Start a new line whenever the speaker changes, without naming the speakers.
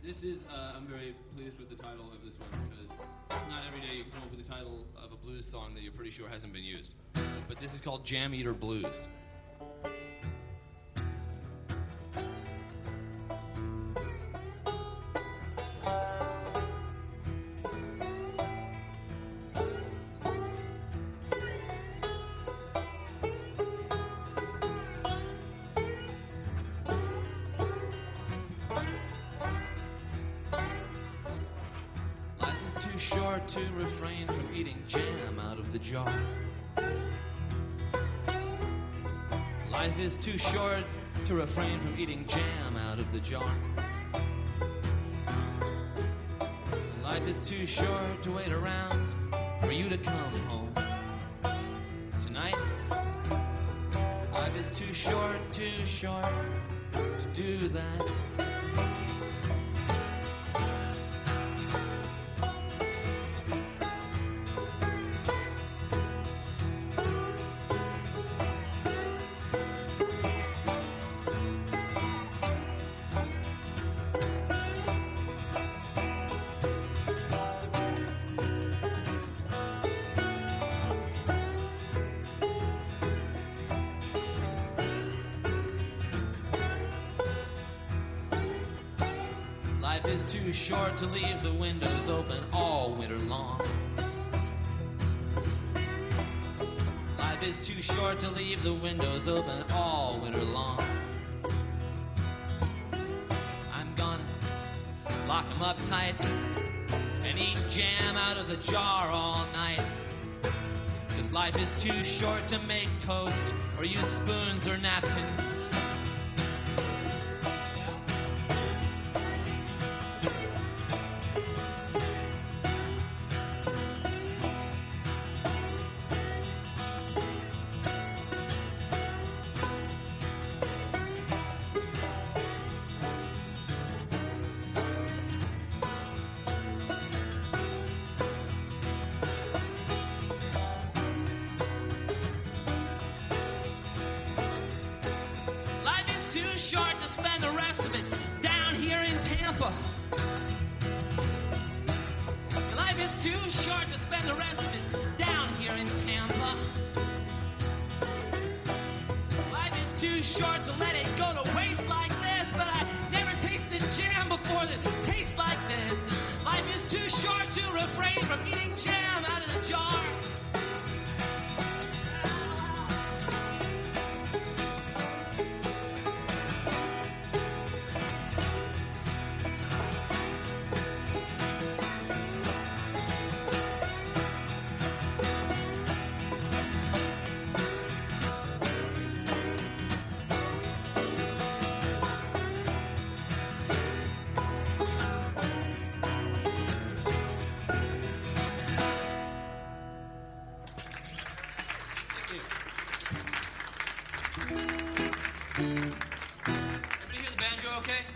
This is, I'm very pleased with the title of this one because not every day you can come up with the title of a blues song that you're pretty sure hasn't been used. But this is called Jam Eater Blues. Too short to refrain from eating jam out of the jar. Life is too short to refrain from eating jam out of the jar. Life is too short to wait around for you to come home tonight. Life is too short to do that. Life is too short to leave the windows open all winter long. Life is too short to leave the windows open all winter long. I'm gonna lock 'em up tight and eat jam out of the jar all night. 'Cause life is too short to make toast or use spoons or napkins. Too short to spend the rest of it down here in Tampa. Life is too short to spend the rest of it down here in Tampa. Life is too short to let it go to waste like this, but I never tasted jam before that tastes like this. Life is too short to refrain from eating jam out of the jar.